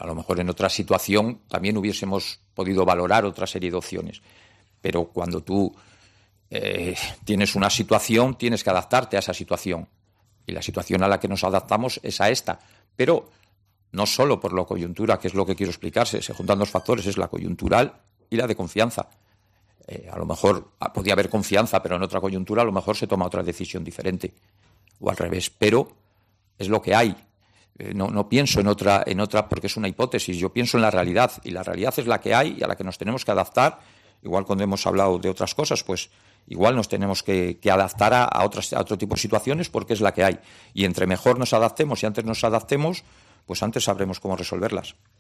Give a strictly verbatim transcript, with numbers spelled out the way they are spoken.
A lo mejor en otra situación también hubiésemos podido valorar otra serie de opciones. Pero cuando tú eh, tienes una situación, tienes que adaptarte a esa situación. Y la situación a la que nos adaptamos es a esta. Pero no solo por la coyuntura, que es lo que quiero explicarse. Se juntan dos factores, es la coyuntural y la de confianza. Eh, a lo mejor podía haber confianza, pero en otra coyuntura a lo mejor se toma otra decisión diferente. O al revés. Pero es lo que hay. Eh, no, no pienso en otra, en otra porque es una hipótesis. Yo pienso en la realidad. Y la realidad es la que hay y a la que nos tenemos que adaptar. Igual cuando hemos hablado de otras cosas, pues igual nos tenemos que, que adaptar a, a, otras, a otro tipo de situaciones porque es la que hay. Y entre mejor nos adaptemos y antes nos adaptemos, pues antes sabremos cómo resolverlas.